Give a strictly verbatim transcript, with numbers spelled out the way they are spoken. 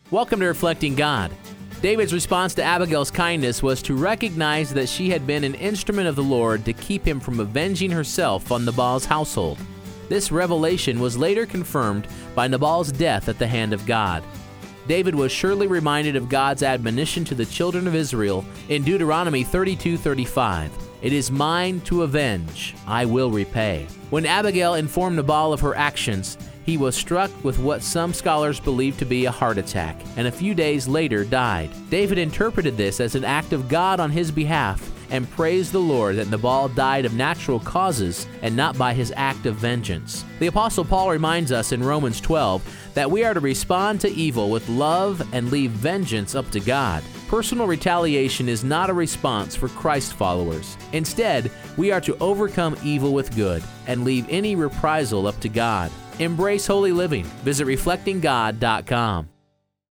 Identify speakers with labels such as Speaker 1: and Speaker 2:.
Speaker 1: Welcome to Reflecting God. David's response to Abigail's kindness was to recognize that she had been an instrument of the Lord to keep him from avenging herself on Nabal's household. This revelation was later confirmed by Nabal's death at the hand of God. David was surely reminded of God's admonition to the children of Israel in Deuteronomy thirty-two thirty-five. It is mine to avenge, I will repay. When Abigail informed Nabal of her actions, he was struck with what some scholars believe to be a heart attack, and a few days later died. David interpreted this as an act of God on his behalf and praised the Lord that Nabal died of natural causes and not by his act of vengeance. The Apostle Paul reminds us in Romans twelve that we are to respond to evil with love and leave vengeance up to God. Personal retaliation is not a response for Christ followers. Instead, we are to overcome evil with good and leave any reprisal up to God. Embrace holy living. Visit reflecting god dot com.